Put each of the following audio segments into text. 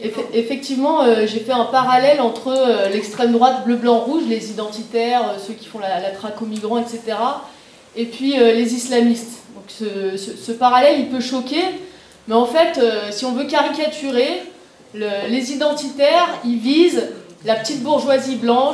Effectivement, j'ai fait un parallèle entre l'extrême droite bleu, blanc, rouge, les identitaires, ceux qui font la traque aux migrants, etc., et puis les islamistes. Donc ce parallèle, il peut choquer, mais en fait, si on veut caricaturer, les identitaires, ils visent la petite bourgeoisie blanche,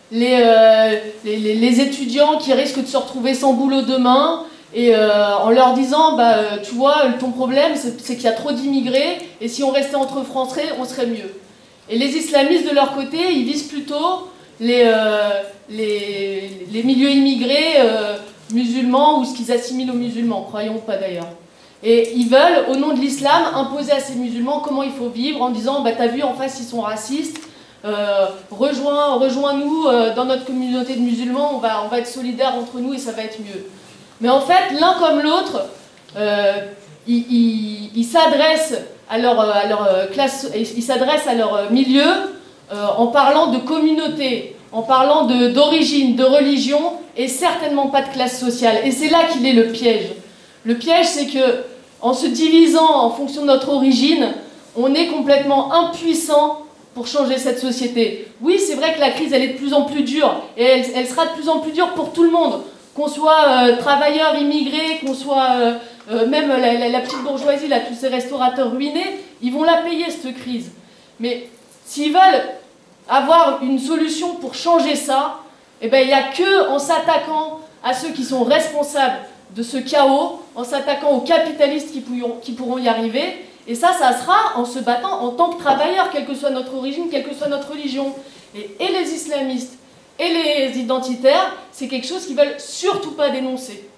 les étudiants qui risquent de se retrouver sans boulot demain, et en leur disant, tu vois, ton problème, c'est qu'il y a trop d'immigrés, et si on restait entre Français, on serait mieux. Et les islamistes, de leur côté, ils visent plutôt les milieux immigrés musulmans, ou ce qu'ils assimilent aux musulmans, croyons pas d'ailleurs. Et ils veulent, au nom de l'islam, imposer à ces musulmans comment il faut vivre, en disant, t'as vu, en face, ils sont racistes, rejoins-nous dans notre communauté de musulmans, on va être solidaires entre nous et ça va être mieux. Mais en fait, l'un comme l'autre, ils s'adressent à leur classe, ils s'adressent à leur milieu en parlant de communauté, en parlant d'origine, de religion, et certainement pas de classe sociale. Et c'est là qu'il est le piège. Le piège, c'est que en se divisant en fonction de notre origine, on est complètement impuissant pour changer cette société. Oui, c'est vrai que la crise, elle est de plus en plus dure, et elle sera de plus en plus dure pour tout le monde. Qu'on soit travailleur, immigré, qu'on soit même la petite bourgeoisie, là, tous ces restaurateurs ruinés, ils vont la payer, cette crise. Mais s'ils veulent avoir une solution pour changer ça, il n'y a qu'en s'attaquant à ceux qui sont responsables de ce chaos, en s'attaquant aux capitalistes qui pourront y arriver. Et ça sera en se battant en tant que travailleurs, quelle que soit notre origine, quelle que soit notre religion. Et les islamistes et les identitaires, c'est quelque chose qu'ils veulent surtout pas dénoncer.